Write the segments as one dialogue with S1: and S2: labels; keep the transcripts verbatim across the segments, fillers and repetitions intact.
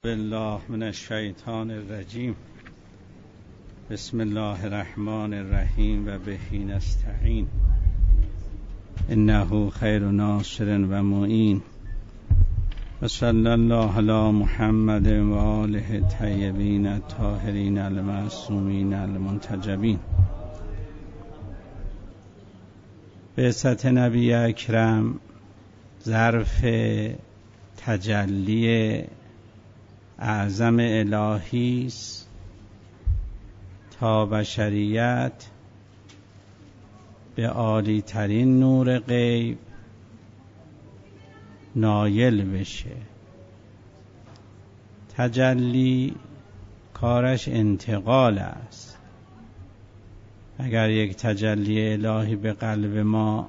S1: بالله من الشیطان الرجیم. بسم الله الرحمن الرحیم و به نستعین. انه خیر ناصر و معین. و صلی الله علی محمد و آله الطیبین الطاهرین المعصومین المنتجبین. بعثت نبی اکرم ظرف تجلی اعظم الهی است تا بشریت به عالی ترین نور غیب نایل بشه. تجلی کارش انتقال است. اگر یک تجلی الهی به قلب ما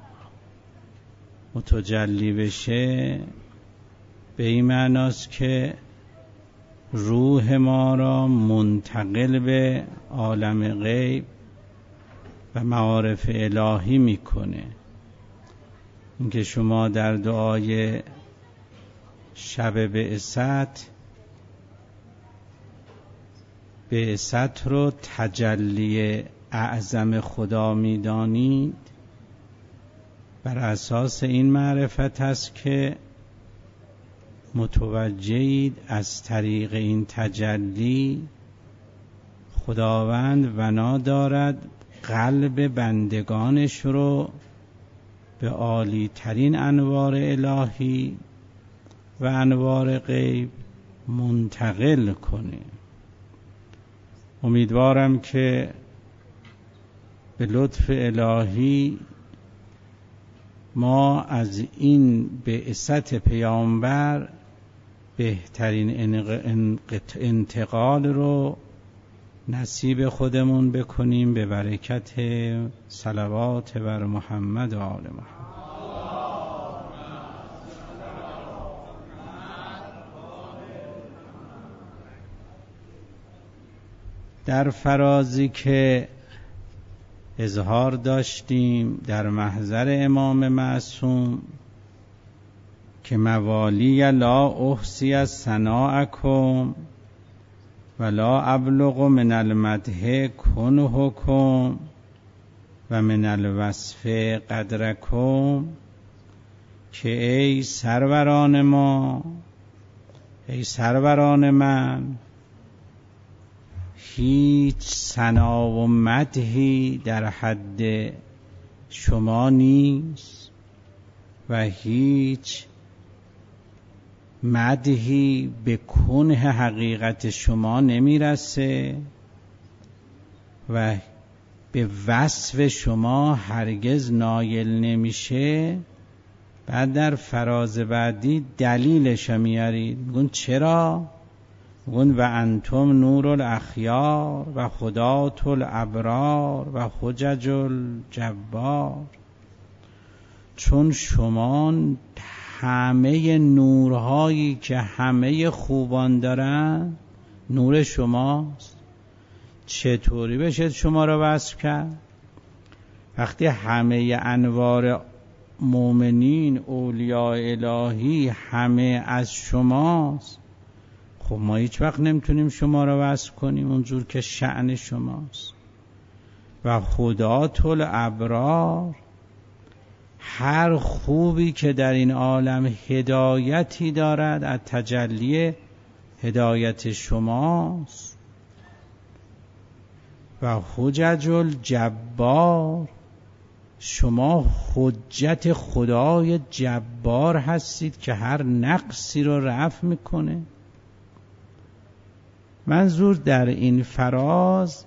S1: متجلی بشه، به این معناست که روح ما را منتقل به عالم غیب و معارف الهی میکنه. اینکه شما در دعای شب بعثت بعثت رو تجلی اعظم خدا میدانید، بر اساس این معرفت است که متوجهید از طریق این تجلی خداوند بنا دارد قلب بندگانش رو به عالی ترین انوار الهی و انوار غیب منتقل کنه. امیدوارم که به لطف الهی ما از این بعثت پیامبر بهترین انتقال رو نصیب خودمون بکنیم به برکت صلوات بر محمد و آل محمد. در فرازی که اظهار داشتیم در محضر امام معصوم که موالی لا احصی الثناءکم ولا ابلغ من المدح کنهکم و من الوصف قدرکم، که ای سروران ما، ای سروران من، هیچ ثنا و مدحی در حد شما نیست و هیچ مدحی به کنه حقیقت شما نمیرسه و به وصف شما هرگز نایل نمیشه. بعد در فراز بعدی دلیلش میارید، میگون چرا؟ میگون و انتم نور الاخیار و خدات الابرار و حجج الجبار. چون شما همه نورهایی که همه خوبان دارن نور شماست. چطوری بشه شما را وصف کرد؟ وقتی همه انوار مؤمنین اولیاء الهی همه از شماست، خب ما هیچ وقت نمیتونیم شما را وصف کنیم اونجور که شأن شماست. و خدات الابرار، هر خوبی که در این عالم هدایتی دارد از تجلی هدایت شماست. و حجج الجبار، شما حجت خدای جبار هستید که هر نقصی رو رفع میکنه. منظور در این فراز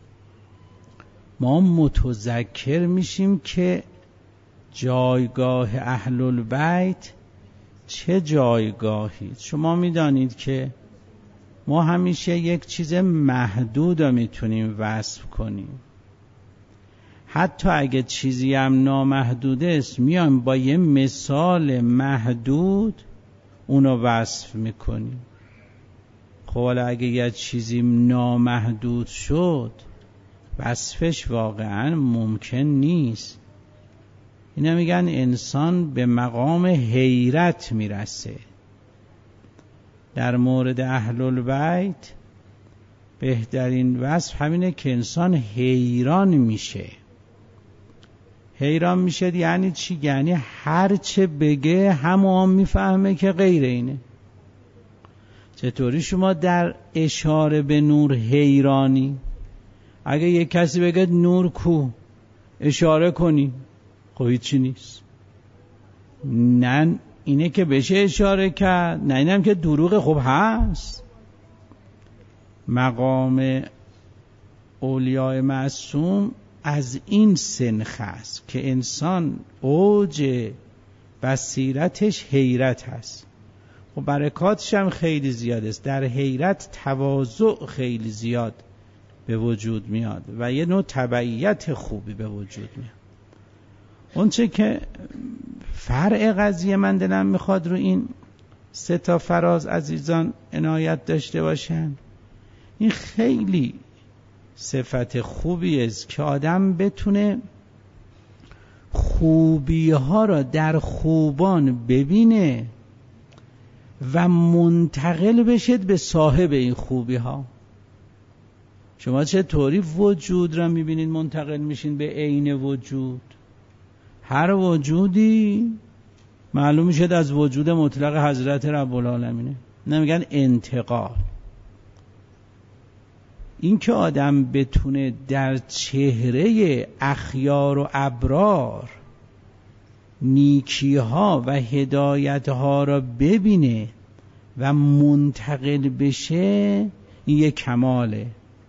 S1: ما متذکر میشیم که جایگاه اهل البیت چه جایگاهی. شما میدانید که ما همیشه یک چیز محدود رو میتونیم وصف کنیم. حتی اگه چیزی هم نامحدود است، میایم با یه مثال محدود اونو وصف میکنیم. خب حالا اگه یه چیزی نامحدود شد، وصفش واقعا ممکن نیست. اینا میگن انسان به مقام حیرت میرسه. در مورد اهل البیت بهترین وصف همینه که انسان حیران میشه. حیران میشه یعنی چی؟ یعنی هر چه بگه همون میفهمه که غیر اینه. چطوری شما در اشاره به نور حیرانی؟ اگه یک کسی بگه نور کو، اشاره کنی، خب هیچی نیست. نه اینه که بشه اشاره کرد، نه اینم که دروغه، خب هست. مقام اولیاء معصوم از این سنخ است که انسان اوج بصیرتش حیرت هست. خب برکاتش هم خیلی زیاد است. در حیرت تواضع خیلی زیاد به وجود میاد و یه نوع تبعیت خوبی به وجود میاد. اون چه که فرع قضیه من دلم میخواد رو این سه تا فراز عزیزان عنایت داشته باشن. این خیلی صفت خوبی است که آدم بتونه خوبی ها را در خوبان ببینه و منتقل بشید به صاحب این خوبی ها. شما چطوری وجود را میبینید منتقل میشین به عین وجود؟ هر وجودی معلوم میشه از وجود مطلق حضرت رب العالمینه. نمیگن انتقال. این که آدم بتونه در چهره اخیار و ابرار نیکی ها و هدایت ها را ببینه و منتقل بشه، این یک کماله.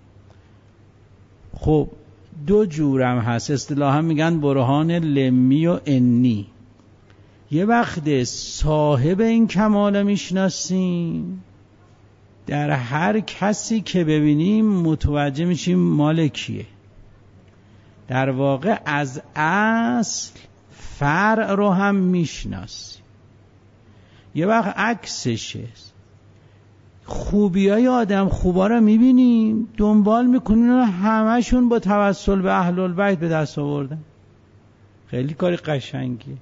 S1: خب دو جورم هست، اصطلاحا میگن برهان لمی و انی. یه وقت صاحب این کمال میشناسیم، در هر کسی که ببینیم متوجه میشیم مال کیه. در واقع از اصل فرع رو هم میشناسیم. یه وقت عکسشه، خوبی های آدم خوبا رو میبینیم، دنبال میکنیم و همشون با توسل به اهل البیت به دست آوردن. خیلی کاری قشنگیه.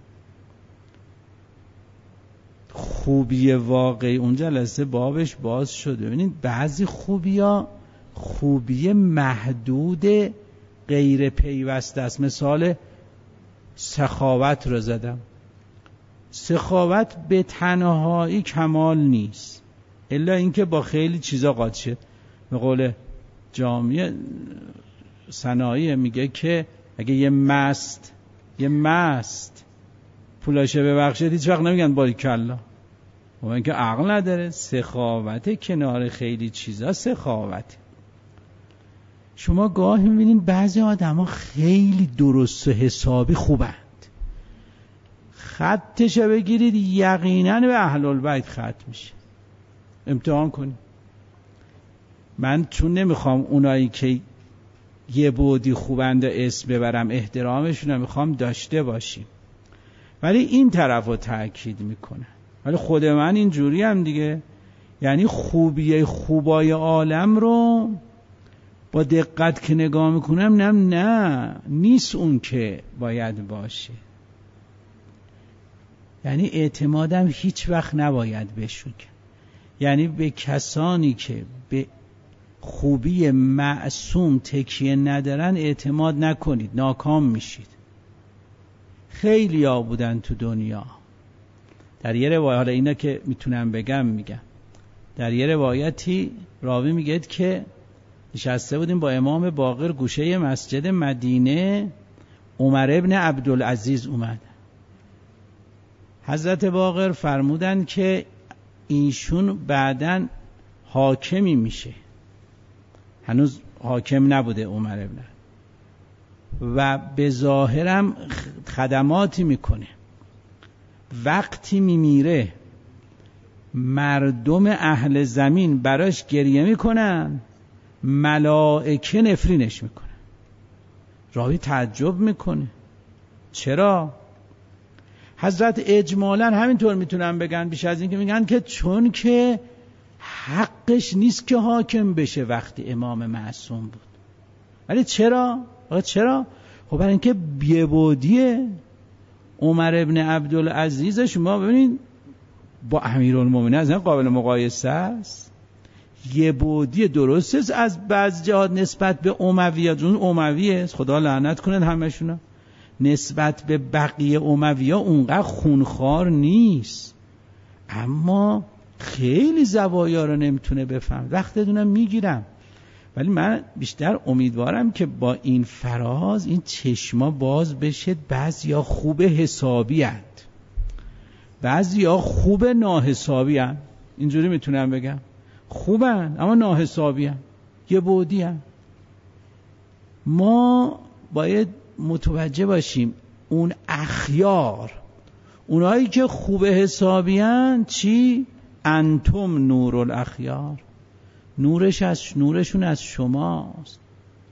S1: خوبی واقعی اون جلسه بابش باز شده. ببینید بعضی خوبی ها خوبی محدود غیر پیوسته است. مثال سخاوت رو زدم. سخاوت به تنهایی کمال نیست، الا اینکه با خیلی چیزا قاطی شد. به قول جامعه صناعی میگه که اگه یه مست یه مست پولاشه ببخشید هیچ وقت نمیگن باریکلا. و اینکه عقل نداره. سخاوت کنار خیلی چیزا سخاوت. شما گاهی میبینید بعضی آدم ها خیلی درست و حسابی خوبند، خطش بگیرید یقینا به اهل البیت خط میشه. امتحان کنید. من چون نمیخوام اونایی که یه بودی خوبند اسم ببرم، احترامشون رو میخوام داشته باشیم، ولی این طرف رو تأکید میکنه. ولی خود من این جوری هم دیگه، یعنی خوبی خوبای عالم رو با دقت که نگاه میکنم، نه نه نیست اون که باید باشه. یعنی اعتمادم هیچ وقت نباید بشون. یعنی به کسانی که به خوبی معصوم تکیه ندارن اعتماد نکنید، ناکام میشید. خیلی ها بودن تو دنیا. در یه روایت، حالا اینا که میتونم بگم میگم، در یه روایتی راوی میگه که نشسته بودیم با امام باقر گوشه مسجد مدینه، عمر ابن عبدالعزیز اومد. حضرت باقر فرمودن که ایشون بعداً حاکمی میشه. هنوز حاکم نبوده عمر ابن، و به ظاهرم خدماتی میکنه. وقتی میمیره مردم اهل زمین براش گریه میکنن، ملائکه نفرینش میکنن. راوی تعجب میکنه چرا؟ حضرت اجمالاً همینطور میتونن بگن، بیش از این که میگن که چون که حقش نیست که حاکم بشه وقتی امام معصوم بود. ولی چرا؟ چرا؟ خب برای اینکه بیبودیه. عمر ابن عبدالعزیز شما ببینید با امیرالمومنین از این قابل مقایسه است؟ یه بودی درست است از بعض جهات نسبت به امویه، جون امویه خدا لعنت کنه همشونا، نسبت به بقیه امویه اونقدر خونخوار نیست، اما خیلی زوایا رو نمیتونه بفهم. وقت دونم میگیرم، ولی من بیشتر امیدوارم که با این فراز این چشما باز بشه. بعضیا خوب حسابی هست، بعضیا خوب ناحسابی هست، اینجوری میتونم بگم خوبن اما ناحسابی هست، یه بودی هست. ما باید متوجه باشیم اون اخیار، اونایی که خوب حسابی هست چی؟ انتم نور الاخیار، نورش از نورشون از شماست.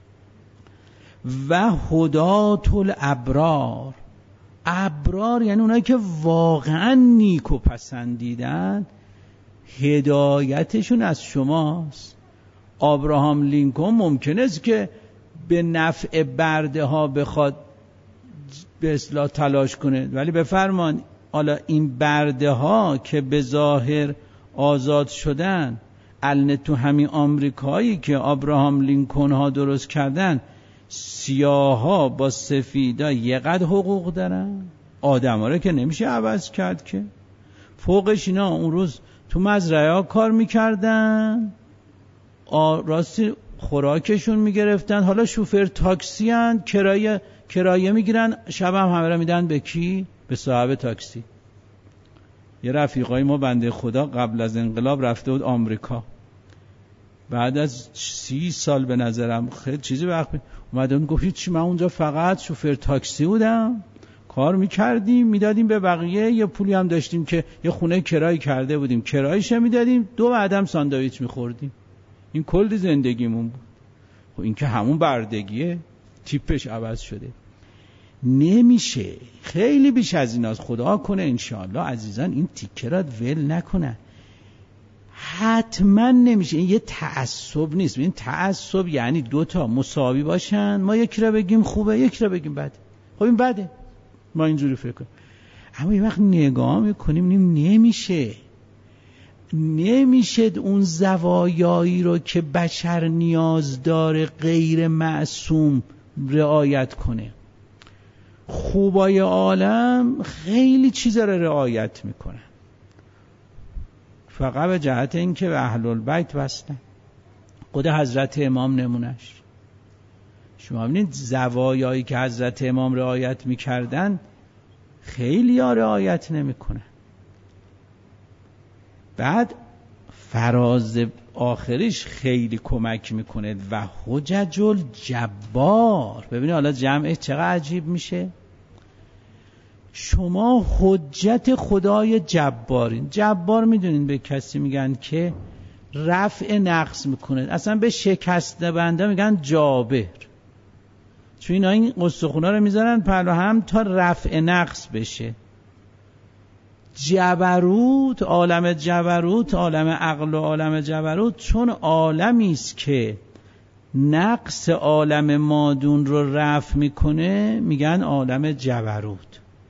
S1: و هدات الابرار، ابرار یعنی اونایی که واقعا نیک و پسندیدن، هدایتشون از شماست. ابراهام لینکن ممکنه است که به نفع برده ها بخواد به اصلاح تلاش کنه، ولی بفرمان حالا این برده ها که به ظاهر آزاد شدن، الان تو همین آمریکایی که ابراهام لینکن ها درست کردن، سیاه ها با سفیدا یقدر حقوق دارن، آدم ها رو که نمیشه عوض کرد که. فوقش اینا اون روز تو مزرعه ها کار میکردن، راستی خوراکشون میگرفتن، حالا شوفر تاکسی هن، کرایه کرایه میگیرن، شب هم همه را میدن به کی؟ به صاحب تاکسی. یه رفیقای ما بنده خدا قبل از انقلاب رفته بود آمریکا، بعد از سی سال به نظرم خیلی چیزی وقت اومدن گفت چی، من اونجا فقط شوفر تاکسی بودم، کار میکردیم میدادیم به بقیه، یه پولی هم داشتیم که یه خونه کرایه کرده بودیم کرایه‌اش میدادیم، دو بعدم ساندویچ میخوردیم، این کل زندگیمون بود. خب این که همون بردگیه، تیپش عوض شده. نمیشه، خیلی بیش از ایناست. خدا کنه انشاءالله عزیزان این تیکه را ول نکنن. حتما نمیشه، این یه تعصب نیست. این تعصب یعنی دوتا مساوی باشن، ما یکی را بگیم خوبه یکی را بگیم بده. خب این بده، ما اینجوری فکر کنیم. اما یه وقت نگاه میکنیم نمیشه نمیشه اون زوایایی رو که بشر نیاز داره غیر معصوم رعایت کنه. خوبای عالم خیلی چیزا رو رعایت میکنن، فقط به جهت اینکه به اهل البیت وصلن. خود حضرت امام نمونش، شما ببینید زوایایی که حضرت امام رعایت میکردن خیلی ها رعایت نمیکنن. بعد فراز آخرش خیلی کمک میکنه و حجج الجبار. ببینید حالا جمعش چقدر عجیب میشه. شما حجت خدای جبارین. جبار میدونین به کسی میگن که رفع نقص میکنه، اصلا به شکست بنده میگن جابر، چون اینا این استخونا رو میذارن پلو هم تا رفع نقص بشه. جبروت، عالم جبروت، عالم عقل و عالم جبروت، چون عالمی است که نقص عالم مادون رو رفع میکنه میگن عالم جبروت.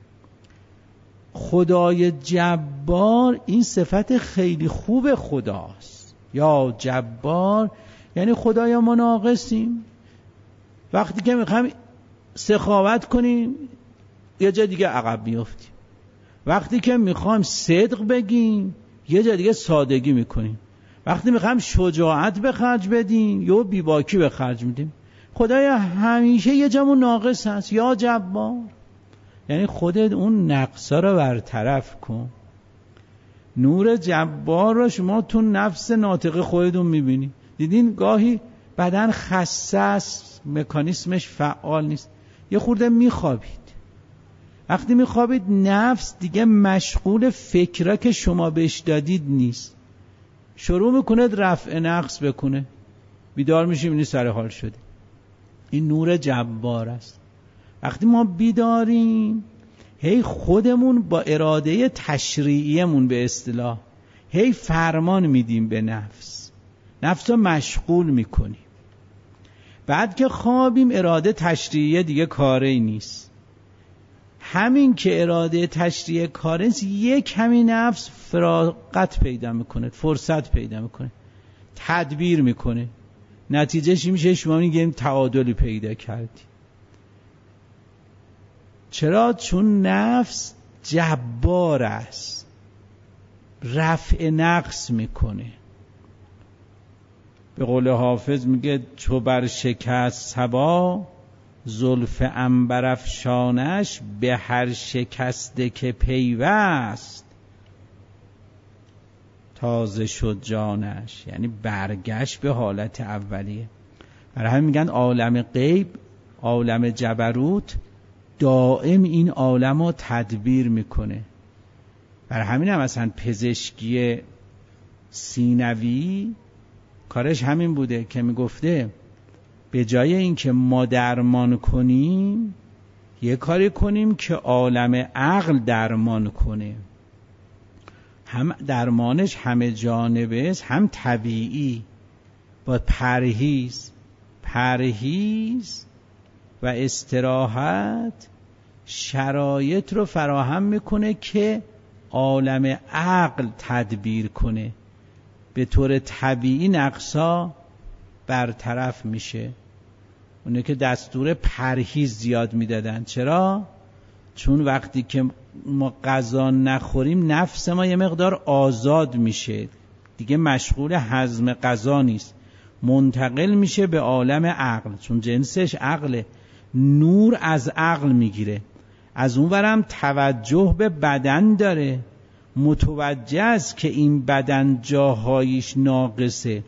S1: خدای جبار این صفت خیلی خوب خداست. یا جبار یعنی خدای ما ناقصیم، وقتی که میخوایم سخاوت کنیم یه جا دیگه عقب میافتیم، وقتی که میخوایم صدق بگیم یه جا دیگه سادگی میکنیم، وقتی میخوایم شجاعت به خرج بدیم یا بیباکی به خرج میدیم. خدای همیشه یه جامون ناقص هست. یا جبار یعنی خودت اون نقصا رو برطرف کن. نور جبار رو شما تو نفس ناطق خودتون میبینی. دیدین گاهی بدن خسته است، مکانیسمش فعال نیست، یه خورده میخوابید. وقتی میخوابید نفس دیگه مشغول فکره که شما بهش دادید نیست، شروع میکنه رفع نقص بکنه، بیدار میشیم اینی سر حال شده. این نور جبار است. وقتی ما بیداریم هی خودمون با اراده تشریعیمون به اصطلاح هی فرمان میدیم به نفس، نفس رو مشغول میکنیم. بعد که خوابیم اراده تشریعیه دیگه کاری نیست. همین که اراده تشریع کاره یک همین نفس فراغت پیدا میکنه، فرصت پیدا میکنه، تدبیر میکنه. نتیجهش میشه شما میگیم تعادلی پیدا کردی. چرا؟ چون نفس جبار است، رفع نقص میکنه. به قول حافظ میگه چو بر شکست صبا زلف عنبرافشانش به هر شکسته که پیوست تازه شد جانش. یعنی برگشت به حالت اولیه. برای همین میگن عالم غیب، عالم جبروت دائم این عالم رو تدبیر میکنه. برای همین هم مثلا پزشکی سینوی کارش همین بوده که میگفته به جای اینکه ما درمان کنیم یه کاری کنیم که عالم عقل درمان کنه. هم درمانش همه جانبه است، هم طبیعی، با پرهیز. پرهیز و استراحت شرایط رو فراهم میکنه که عالم عقل تدبیر کنه. به طور طبیعی نقصا برطرف میشه. اونه که دستور پرهیز زیاد میدادن. چرا؟ چون وقتی که ما غذا نخوریم نفس ما یه مقدار آزاد میشه، دیگه مشغول هضم غذا نیست، منتقل میشه به عالم عقل، چون جنسش عقله، نور از عقل میگیره. از اون ورم توجه به بدن داره، متوجه است که این بدن جاهایش ناقصه،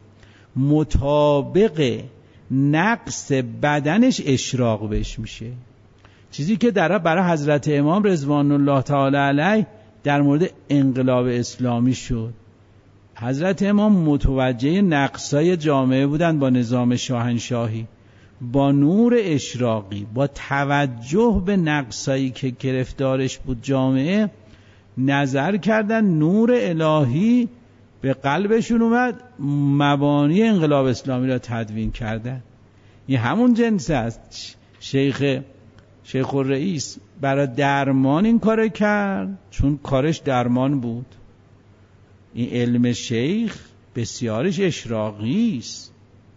S1: مطابق نقص بدنش اشراق بهش میشه. چیزی که در برای حضرت امام رضوان الله تعالی علیه در مورد انقلاب اسلامی شد. حضرت امام متوجه نقصای جامعه بودن با نظام شاهنشاهی، با نور اشراقی، با توجه به نقصایی که گرفتارش بود جامعه، نظر کردن نور الهی به قلبشون اومد، مبانی انقلاب اسلامی را تدوین کردن. این همون جنس است. شیخ شیخ الرئیس برای درمان این کار کرد، چون کارش درمان بود. این علم شیخ بسیارش اشراقی است.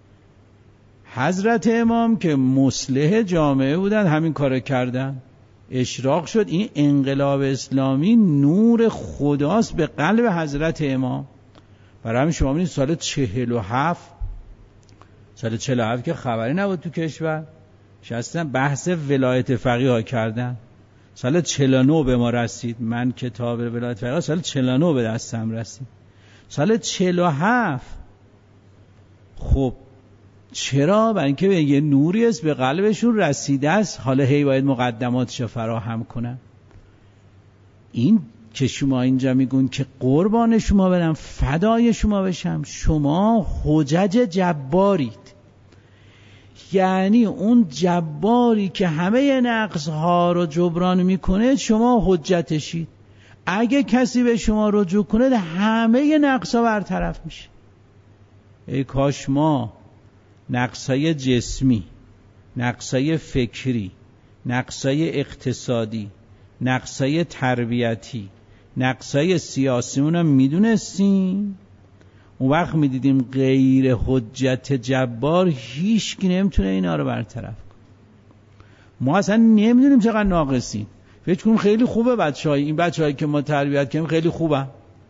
S1: حضرت امام که مصلح جامعه بودن همین کار کردن، اشراق شد. این انقلاب اسلامی نور خداست به قلب حضرت امام. برای همین شما می‌بینید سال چهل و هفت سال چهل و هفت که خبری نبود تو کشور، شستن بحث ولایت فقیه ها کردن. سال چهل و نه به ما رسید. من کتاب ولایت فقیه سال چهل و نه به دستم رسید. سال چهل و هفت خب چرا؟ برای اینکه یه نوری است به قلبشون رسیده است، حالا هی باید مقدماتشو فراهم کنن. این که شما اینجا میگون که قربان شما برم، فدای شما بشم، شما حجج جبارید. یعنی اون جباری که همه نقصها رو جبران میکنه شما حجتشید. اگه کسی به شما رجوع کنه همه نقصها برطرف میشه. ای کاش ما نقصای جسمی، نقصای فکری، نقصای اقتصادی، نقصای تربیتی، نقصای سیاسیمون رو میدونستیم، اون وقت میدیدیم غیر حجت جبار هیچ کی نمیتونه اینا رو برطرف کنه. ما اصلا نمیدونیم چقدر ناقصیم. فکر کنیم خیلی خوبه بچه‌های این بچه‌هایی که ما تربیت کردیم خیلی خوبه.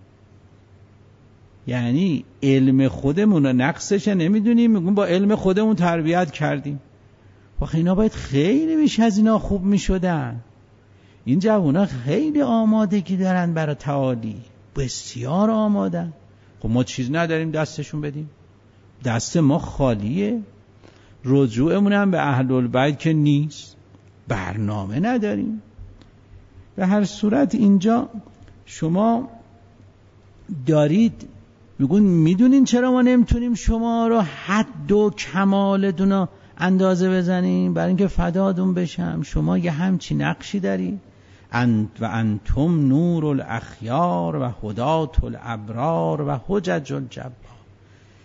S1: یعنی علم خودمون رو نقصش نمیدونیم، میگیم با علم خودمون تربیت کردیم. واخه اینا باید خیلی بیش از اینا خوب میشدن. این جوونا خیلی آمادگی دارن برای تعالی، بسیار آمادن. خب ما چیز نداریم دستشون بدیم؟ دست ما خالیه. رجوعمون هم به اهل البیت که نیست، برنامه نداریم. به هر صورت اینجا شما دارید میگون میدونین چرا ما نمیتونیم شما رو حد و کمالتون رو اندازه بزنیم؟ برای اینکه فدادون بشم. شما یه همچی نقشی دارید. انت و انتم نور الاخیار و هدات الابرار و حجج الجبار.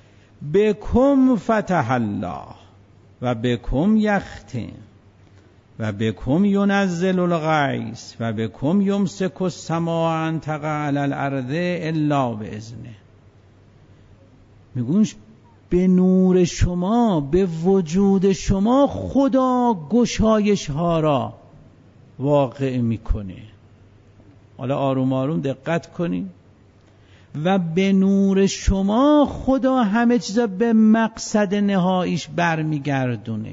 S1: بکم فتح الله و بکم یختم. و بکم ینزل الغیث و بکم یمسک السماء ان تقع علی الارض الا باذنه. میگونش به نور شما، به وجود شما خدا گشایش ها را واقع میکنه. حالا آروم آروم دقت کنید. و به نور شما خدا همه چیزا به مقصد نهاییش برمیگردونه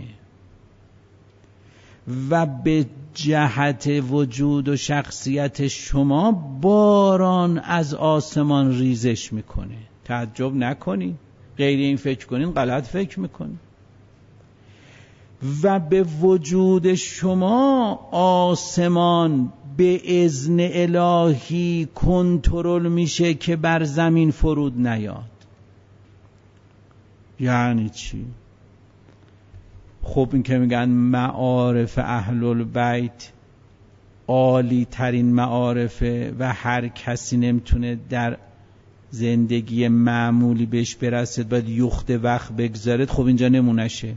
S1: و به جهت وجود و شخصیت شما باران از آسمان ریزش میکنه. تعجب نکنید، غیر این فکر کنین غلط فکر میکنید. و به وجود شما آسمان به اذن الهی کنترل میشه که بر زمین فرود نیاد. یعنی چی؟ خب این که میگن معارف اهل البیت عالی ترین معارفه و هر کسی نمیتونه در زندگی معمولی بهش برسد، باید یخت وقت بگذارد. خب اینجا نمونشه.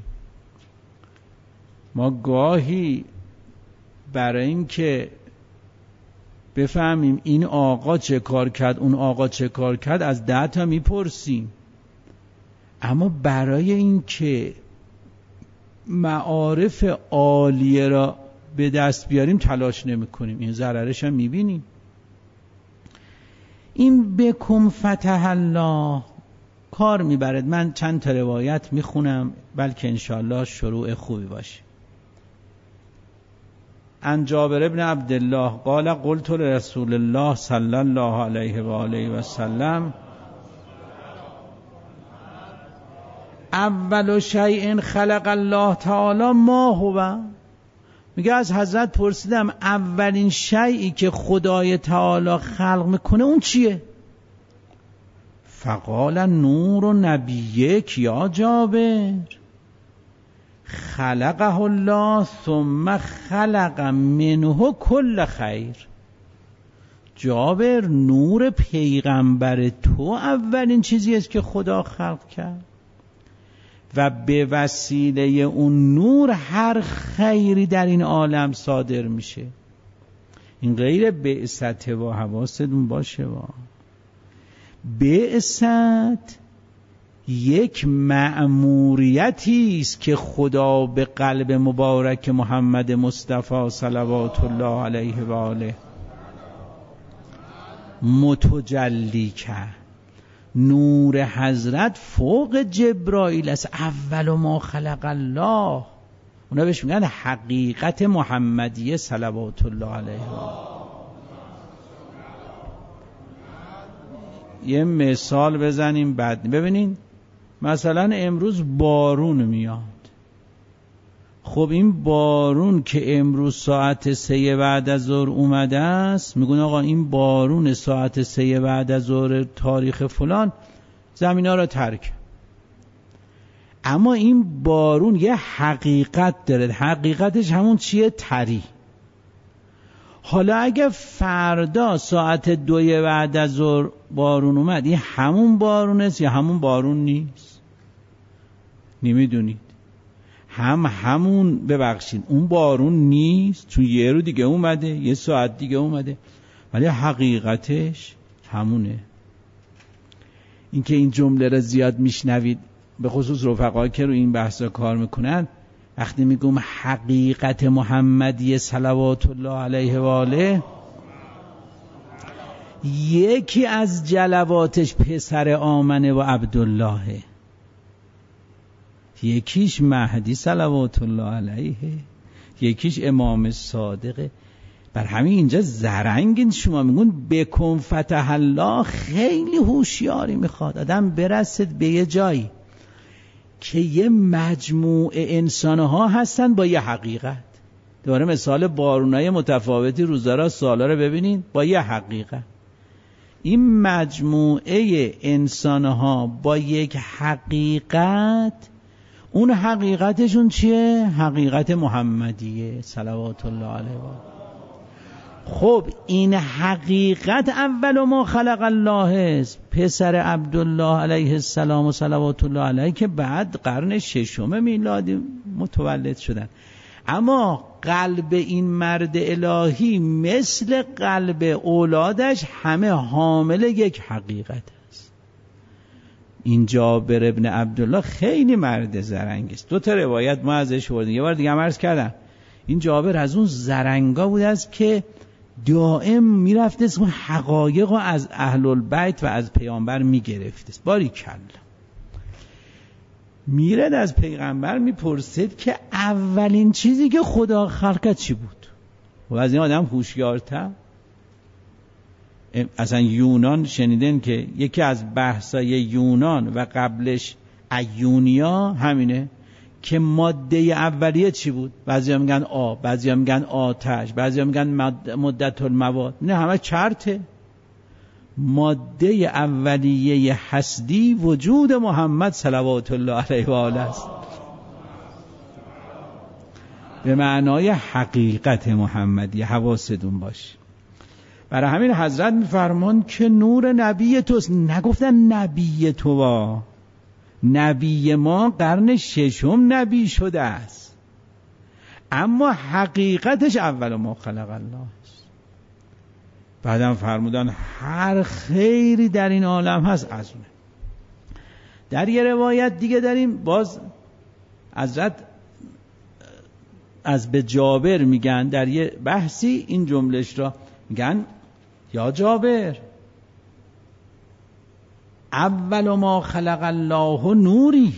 S1: ما گاهی برای این که بفهمیم این آقا چه کار کرد اون آقا چه کار کرد از ده تا میپرسیم، اما برای این که معارف عالیه را به دست بیاریم تلاش نمی کنیم. این ضررش هم میبینیم. این بکم فتح الله کار میبرد. من چند تا روایت میخونم بلکه انشاءالله شروع خوبی باشه. عن جابر ابن عبدالله قال قلت لرسول الله صلی الله علیه و آله و سلم اول شیء خلق الله تعالی ما هو. میگه از حضرت پرسیدم اولین شیئی که خدای تعالی خلق میکنه اون چیه؟ فقال نور نبیک یا جابر خلقه الله ثم خلق منه کل خیر. جابر نور پیغمبر تو اولین چیزی است که خدا خلق کرد و به وسیله اون نور هر خیری در این عالم صادر میشه. این غیر بعثت و حواستون باشه. و بعثت یک مأموریتی است که خدا به قلب مبارک محمد مصطفی صلوات الله علیه و آله متجلی کرد. نور حضرت فوق جبرائیل است. اول ما خلق الله. اونا بهش میگن حقیقت محمدیه صلوات الله علیه و آله. یه مثال بزنیم بعد ببینین. مثلا امروز بارون میاد. خب این بارون که امروز ساعت سه بعد از ظهر اومده است، میگن آقا این بارون ساعت سه بعد از ظهر تاریخ فلان زمینا را ترک. اما این بارون یه حقیقت داره. حقیقتش همون چیه؟ تری. حالا اگه فردا ساعت دوی بعد از ظهر بارون اومد، این همون بارون است یا همون بارون نیست؟ نمیدونید. هم همون ببخشید اون بارون نیست چون یه رو دیگه اومده، یه ساعت دیگه اومده، ولی حقیقتش همونه. اینکه این جمله را زیاد میشنوید به خصوص رفقایی که رو این بحثا کار میکنن، وقتی میگم حقیقت محمدی صلوات الله علیه و آله، یکی از جلواتش پسر آمنه و عبدالله، یکیش مهدی صلوات الله علیه، یکیش امام صادقه. بر همین اینجا زرنگین شما میگون بکن فتح الله خیلی هوشیاری میخواد آدم برسد به یه جایی که یه مجموعه انسانها هستن با یه حقیقت. دوباره مثال بارونای متفاوتی روزارا سالا رو ببینین با یه حقیقت. این مجموعه انسانها با یک حقیقت، اون حقیقتشون چیه؟ حقیقت محمدیه صلوات الله علیه. خب این حقیقت اول ما خلق الله است، پسر عبدالله علیه السلام و صلوات الله علیه که بعد قرن ششم میلادی متولد شدن. اما قلب این مرد الهی مثل قلب اولادش همه حامل یک حقیقت است. این جابر ابن عبدالله خیلی مرد زرنگی است. دو تا روایت ما ازش آوردیم، یه بار دیگه هم عرض کردم این جابر از اون زرنگا بود است که دائم میرفت اسم حقایق از اهل البیت و از پیامبر میگرفت. باریکلا. میرد از پیغمبر میپرسید که اولین چیزی که خدا خلق کرد چی بود؟ و از این آدم هوشیارتر. اصلا یونان شنیدن که یکی از بحثای یونان و قبلش ایونیا همینه که ماده اولیه چی بود؟ بعضیا میگن آب، بعضیا میگن آتش، بعضیا میگن مدت المواد. نه همه چرته. ماده اولیه هستی وجود محمد صلوات الله علیه و آله است، به معنای حقیقت محمدی. حواستون باشه. برای همین حضرت میفرمان که نور نبی توست. نگفتن نبی تو با نبی ما قرن ششم نبی شده است، اما حقیقتش اول ما خلق الله است. بعدم فرمودن هر خیری در این عالم هست از اونه. در یه روایت دیگه داریم باز حضرت از به جابر میگن در یه بحثی این جملش را میگن یا جابر اول ما خلق الله نوری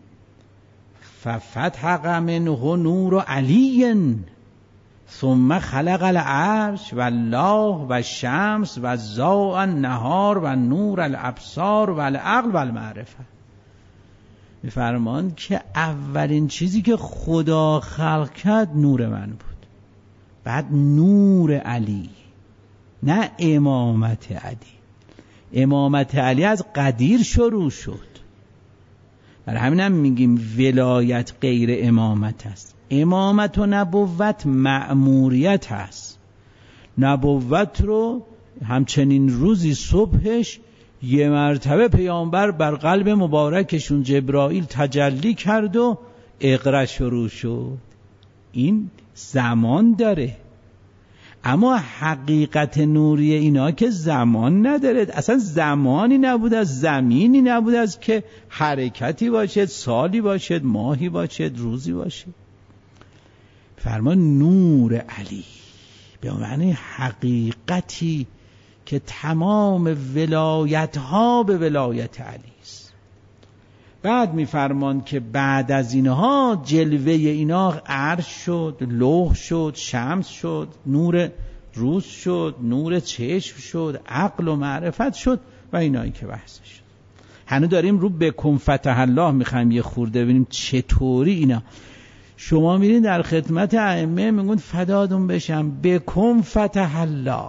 S1: ففتحق منه نور علی ثم خلق العرش و الله و الشمس و ضوء النهار و نور الابصار و العقل و المعرفه. میفرمان که اولین چیزی که خدا خلق کرد نور من بود، بعد نور علی، نه امامت علی. امامت علی از قدیر شروع شد. برای همین هم میگیم ولایت غیر امامت است. امامت و نبوت مأموریت هست. نبوت رو همچنین روزی صبحش یه مرتبه پیامبر بر قلب مبارکشون جبرائیل تجلی کرد و اقرا شروع شد. این زمان داره. اما حقیقت نوری اینا که زمان نداره. اصلا زمانی نبود، از زمینی نبود از که حرکتی باشد، سالی باشد، ماهی باشد، روزی باشد. فرمان نور علی به معنی حقیقتی که تمام ولایت ها به ولایت علی است. بعد میفرمان که بعد از اینها جلوه اینا عرش شد، لوح شد، شمس شد، نور روز شد، نور چشم شد، عقل و معرفت شد و اینایی که بحث شد. هنوز داریم رو بکن فتح الله میخوایم یه خورده ببینیم چطوری اینا. شما میرین در خدمت ائمه میگن فدادون بشم بکن فتح الله،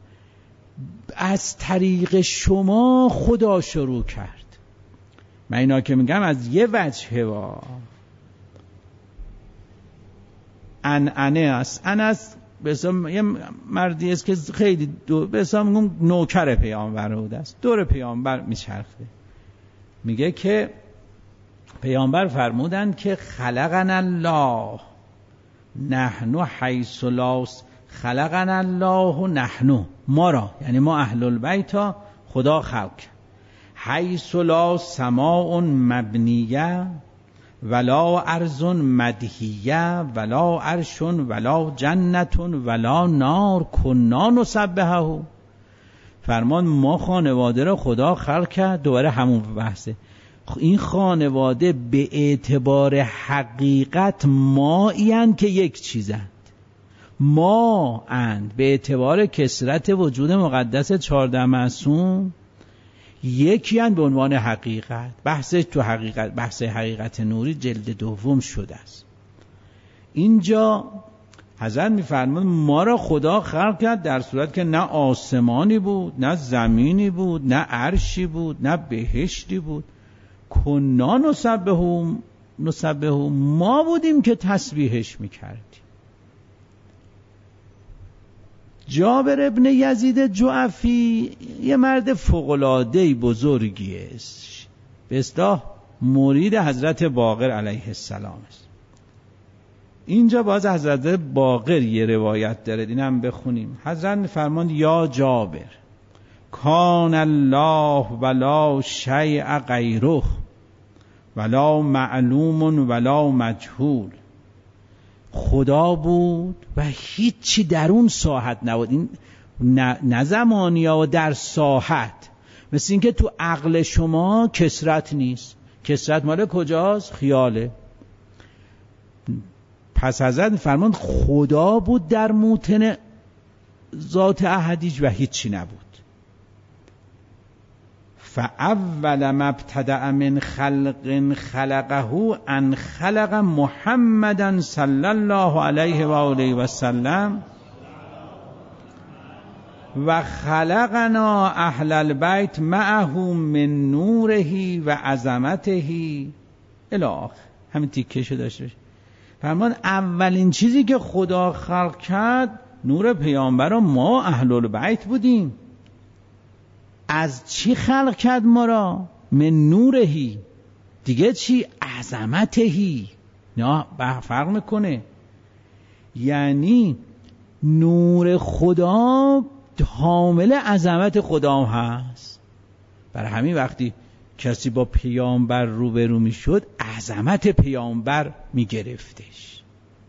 S1: از طریق شما خدا شروع کرد. من اینا که میگم از یه وجهه وا ان انه است. انس بسام یه مردی است که خیلی دو بسام میگم نوکر پیامبر بوده است، دور پیامبر میچرخه. میگه که پیامبر فرمودن که خلقنا الله نحن حیث لاس خلقنا الله نحن، ما را یعنی ما اهل البیت ها خدا خلق حیث لا سماء مبنیه ولا ارض مدهیه ولا عرش ولا جنت ولا نار کنا نسبحه. فرمان ما خانواده را خدا خلق کرد. دوباره همون بحثه. این خانواده به اعتبار حقیقت مایند که یک چیزند، ما اند به اعتبار کثرت وجود مقدس چهارده معصوم یکی اند به عنوان حقیقت. بحثش تو حقیقت، بحث حقیقت نوری جلد دوم شده است. اینجا حضرت میفرماد ما را خدا خلق کرد در صورت که نه آسمانی بود، نه زمینی بود، نه عرشی بود، نه بهشتی بود. کنا نسبحه، نسبحه ما بودیم که تسبیحش میکردیم. جابر ابن یزید جعفی یه مرد فوق‌العاده بزرگی است، به اصطلاح مرید حضرت باقر علیه السلام است. اینجا باز حضرت باقر یه روایت داره، اینم بخونیم. حضرت میفرماند یا جابر کان الله ولا شیء غیره ولا معلوم ولا مجهول. خدا بود و هیچی در اون ساحت نبود. این نه زمانی ها و در ساحت، مثل این که تو عقل شما کسرت نیست. کسرت مال کجاست؟ خیاله. پس حضرت فرمان خدا بود در موطن ذات احدیش و هیچی نبود. فاول ما ابتدأ من خلق خلقه ان خلق محمدا صلی الله علیه و آله و سلم و خلقنا اهل البیت معه من نوره و عظمته الی آخر. همین تیکه‌شو داشته. فرمان اولین چیزی که خدا خلق کرد نور پیامبر و ما اهل البیت بودیم. از چی خلق کرد ما را؟ من نورهی. دیگه چی؟ عظمتهی. نه فرق میکنه. یعنی نور خدا حامل عظمت خدا هست. برای همین وقتی کسی با پیامبر روبرو میشد عظمت پیامبر میگرفتش.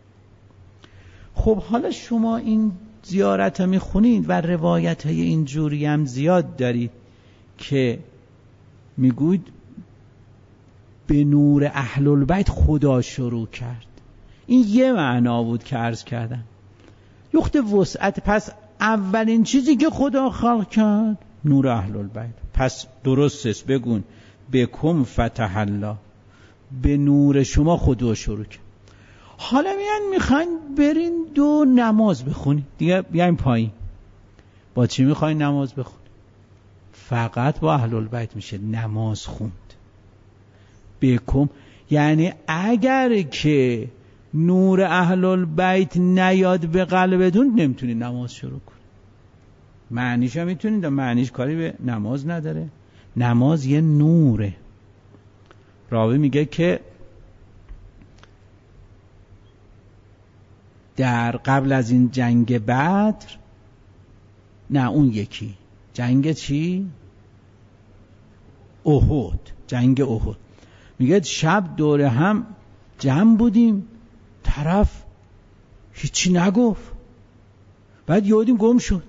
S1: خب حالا شما این زیارت ها میخونید و روایت های اینجوری هم زیاد دارید که میگوید به نور اهل البیت خدا شروع کرد. این یه معنا بود که عرض کردم. یخت وسعت. پس اولین چیزی که خدا خلق کرد نور اهل البیت. پس درست است بگون بکم فتح الله، به نور شما خدا شروع کرد. حالا میان میخواین برین دو نماز بخونید دیگه. بیاین پایین. با چی میخواین نماز بخونید؟ فقط با اهل البیت میشه نماز خوند. بکم یعنی اگر که نور اهل البیت نیاد به قلبتون نمیتونید نماز شروع کنید. معنیش هم میتونید، معنیش کاری به نماز نداره. نماز یه نوره. راوی میگه که در قبل از این جنگ بدر، نه اون یکی جنگ چی؟ احد. جنگ احد. میگه شب دوره هم جمع بودیم، طرف هیچی نگفت، بعد یادیم گم شد.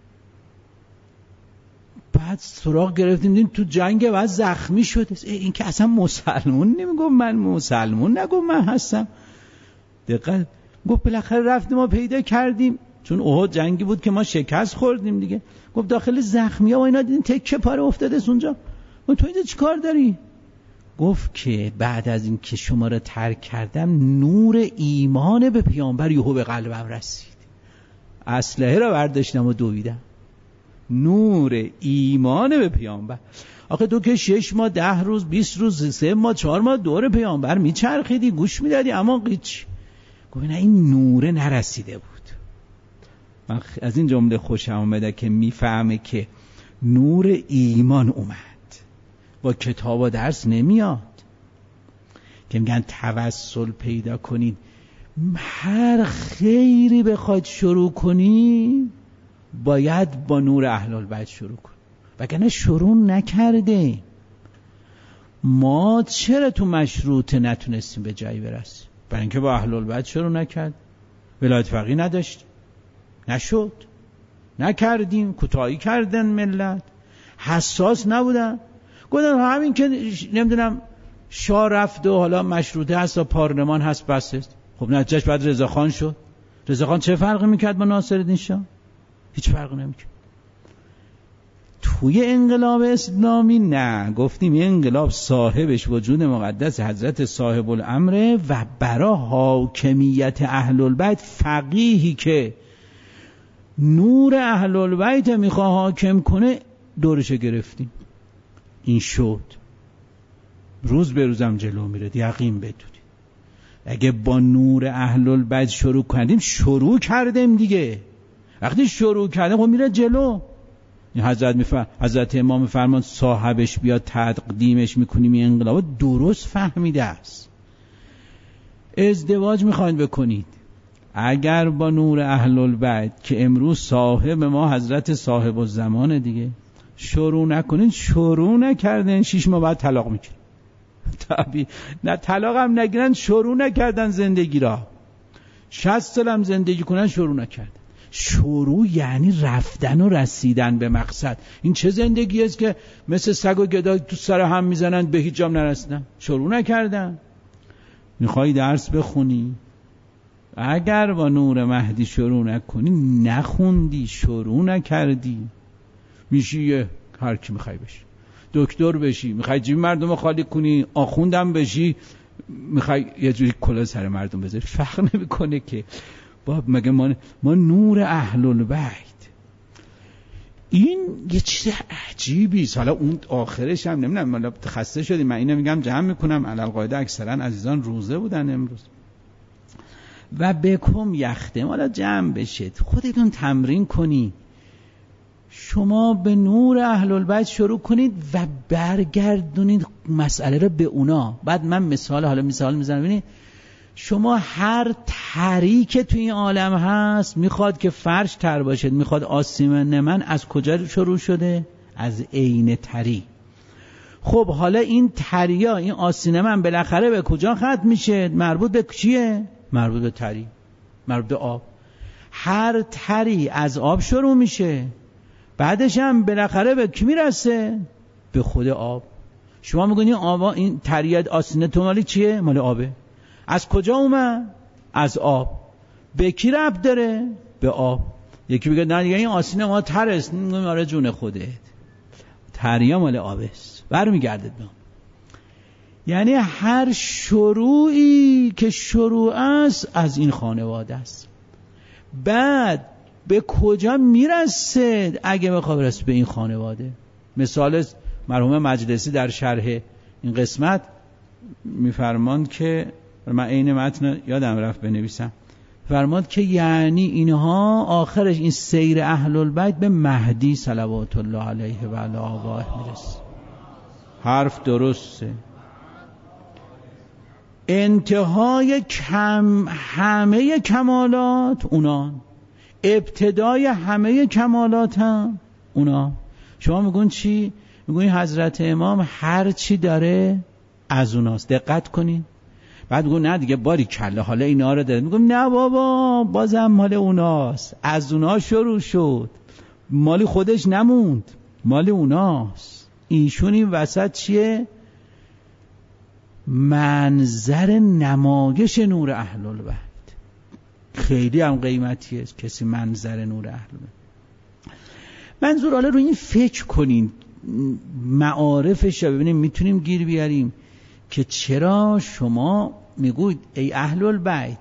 S1: بعد سراغ گرفتیم دیدیم تو جنگ بعد زخمی شده. این که اصلا مسلمون نمیگفت من مسلمون نگفت من هستم. دقیقا گفت بالاخره رفتیم ما پیدا کردیم، چون احد جنگی بود که ما شکست خوردیم دیگه. گفت داخل زخمی ها و اینا دیدیم تکه پاره افتاده است اونجا. گفت تو اینجا چی کار داری؟ گفت که بعد از این که شما را ترک کردم نور ایمان به پیامبر یهو به قلبم رسید، اسلحه را برداشتم و دویدم. نور ایمان به پیامبر. آخه تو که شش ماه ده روز بیست روز سه ماه چهار ماه دور پیامبر میچرخیدی گوش میدادی اما قیچ. گفت نه این نوره نرسیده بود. من از این جمله خوشم آمده که میفهمه که نور ایمان اومد، با کتاب و درس نمیاد. که میگن توسل پیدا کنید، هر خیری بخواید شروع کنید باید با نور اهل البیت شروع کنید، وگرنه شروع نکرده. ما چرا تو مشروطه نتونستیم به جایی برسیم؟ برای اینکه با اهل البیت شروع نکرد. ولایت فقیه نداشت، نشد، نکردیم، کوتاهی کردن ملت، حساس نبودن. گفتن همین که نمیدونم شاه رفت و حالا مشروطه هست و پارلمان هست بس است. خب نتیجهش بعد رضاخان شد. رضاخان چه فرقی میکرد با ناصرالدین شاه؟ هیچ فرقی نمیکرد. توی انقلاب اسلامی نه، گفتیم این انقلاب صاحبش وجود مقدس حضرت صاحب الامر و برای حاکمیت اهل البیت فقیهی که نور اهل البیت میخواه حاکم کنه دورش گرفتیم. این شد. روز به روزم جلو میره، یقین بدونید. اگه با نور اهل البیت شروع کردیم شروع کردیم دیگه. وقتی شروع کردیم خب میره جلو. حضرت میفرم حضرت امام فرمان صاحبش بیاد تقدیمش میکنیم این انقلاب درست فهمیده است. ازدواج میخواید بکنید، اگر با نور اهل البیت که امروز صاحب ما حضرت صاحب الزمان دیگه شروع نکنید، شروع نکردن شیش ماه بعد طلاق میگیرن. طبیعی نه، طلاق هم نگیرن، شروع نکردن زندگی را، شصت سال هم زندگی کنن شروع نکردن. شروع یعنی رفتن و رسیدن به مقصد. این چه زندگی است که مثل سگ و گدا تو سر هم میزنن به هیچ جام نرسیدن؟ شروع نکردن. میخوای درس بخونی، اگر با نور مهدی شروع نکنی، نخوندی، شروع نکردی، میشی یه هر کی میخوای بشی. دکتر بشی، میخوای جیب مردم خالی کنی، آخوندم بشی، میخوای یه جوری کلاه سر مردم بذاری، فرق نمیکنه که. با مگه ما, ما نور اهل البیت، این یه چیز عجیبی است. حالا اون آخرش هم نمیدونم، ما خسته شدیم، من اینو میگم جمع میکنم، علالقاعده اکثرا عزیزان روزه بودن امروز. و بکم یختم، حالا جمع بشید، خودتون تمرین کنید، شما به نور اهل البیت شروع کنید و برگردونید مسئله رو به اونا. بعد من مثال حالا مثال میزنم، ببینید شما هر تری که توی این عالم هست، میخواد که فرش تر باشد، میخواد آسیمن من، از کجا شروع شده؟ از عین تری. خب حالا این تریا، این آسیمن من بالاخره به کجا ختم میشه؟ مربوط به چیه؟ مربوط به تری، مربوط به آب. هر تری از آب شروع میشه، بعدش هم بالاخره به کی میرسه؟ به خود آب. شما میگونی آبا، این تریت آسینه تو مالی چیه؟ مال آبه. از کجا اومد؟ از آب. به کی ربط داره؟ به آب. یکی بگه نه دیگه این آسینه ما ترست، میگم آره جون خودت، تریا مال آبست، برمیگردد به. یعنی هر شروعی که شروع است از این خانواده است. بعد به کجا میرسه اگه بخواد برسه؟ به این خانواده. مثال مرحوم مجلسی در شرح این قسمت میفرماند که، من عین متن یادم رفت بنویسم، فرماد که یعنی اینها آخرش این سیر اهل البیت به مهدی صلوات الله علیه و علی آبائه میرسه. حرف درسته. انتهای کم همه کمالات اونا، ابتدای همه کمالات هم اونا. شما میگون چی؟ میگون حضرت امام هر چی داره از اوناست. دقت کنین. بعد میگون نه دیگه باری کله حالا اینا رو داره. میگم نه بابا، بازم مال اوناست، از اونا شروع شد، مالی خودش نموند، مال اوناست. ایشون این وسط چیه؟ منظر نمایش نور اهل البیت. خیلی هم قیمتیه کسی منظر نور اهل البیت. منظور حالا رو این فکر کنین، معارفش رو ببینیم میتونیم گیر بیاریم که چرا شما میگوید ای اهل البیت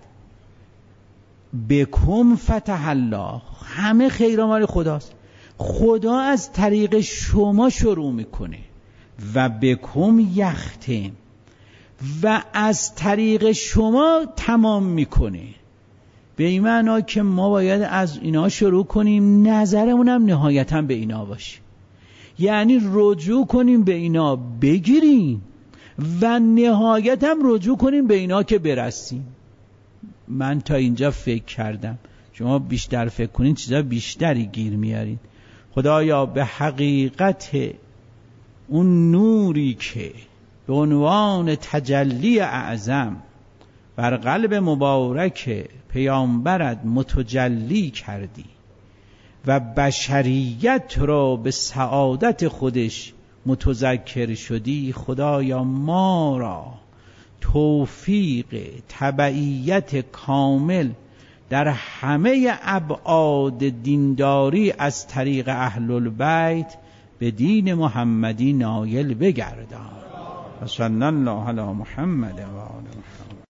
S1: بکم فتح الله، همه خیرها مال خداست، خدا از طریق شما شروع میکنه و بکم یختم، و از طریق شما تمام میکنه. به این معنا که ما باید از اینا شروع کنیم، نظرمون هم نهایتا به اینا باشه، یعنی رجوع کنیم به اینا بگیریم و نهایت هم رجوع کنیم به اینا که برسیم. من تا اینجا فکر کردم، شما بیشتر فکر کنین چیزا بیشتری گیر میارین. خدایا به حقیقت اون نوری که به عنوان تجلی اعظم بر قلب مبارک پیامبرت متجلی کردی و بشریت را به سعادت خودش متذکر شدی، خدایا ما را توفیق تبعیت کامل در همه ابعاد دینداری از طریق اهل البیت به دین محمدی نایل بگردان. صلی الله علی محمد و آل محمد.